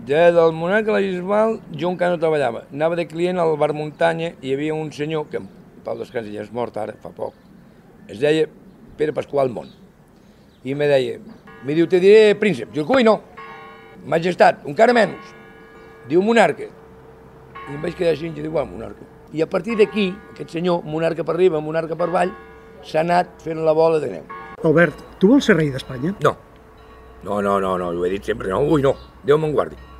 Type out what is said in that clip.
Del monarca a la Bisbal jo encara no treballava. Anava de client al bar Muntanya i hi havia un senyor, que en Pau Descans ja és mort ara, fa poc, es deia Pere Pasqual Mont. I me deia, me diu, te diré príncep. Diu, ui, no, majestat, encara menys. Diu monarca. I em vaig quedar així i diu, monarca. I a partir d'aquí, aquest senyor, monarca per arriba, monarca per avall, s'ha anat fent la bola de neu. Albert, tu vols ser rei d'Espanya? No, ho he dit sempre, no, ui, no, Déu me'n guardi.